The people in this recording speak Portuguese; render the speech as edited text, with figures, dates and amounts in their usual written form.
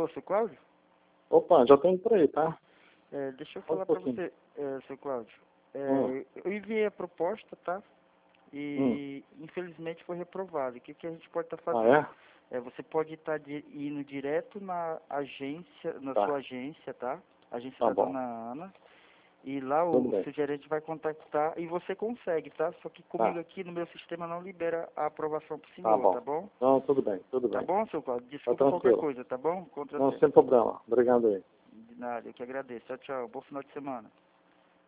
Alô, seu Cláudio? Opa, já tô indo por aí, tá? Deixa eu Só um falar para pouquinho. você, seu Cláudio. Hum. Eu enviei a proposta, tá? E infelizmente foi reprovado. O que, que a gente pode estar fazendo? Ah, é? Você pode estar indo direto na agência, na Tá. sua agência, tá? Agência Tá da bom. dona Ana. E lá Tudo o bem. seu gerente vai contactar e você consegue, tá? Só que comigo Tá. aqui no meu sistema não libera a aprovação pro Tá senhor, bom. tá bom? Não, tudo bem, tudo Tá bem. bom, seu Cláudio? Tá Desculpa qualquer tranquilo. coisa, tá bom? Contra Não, sem problema. Obrigado aí. De nada, eu que agradeço. Tchau, tchau. Bom final de semana.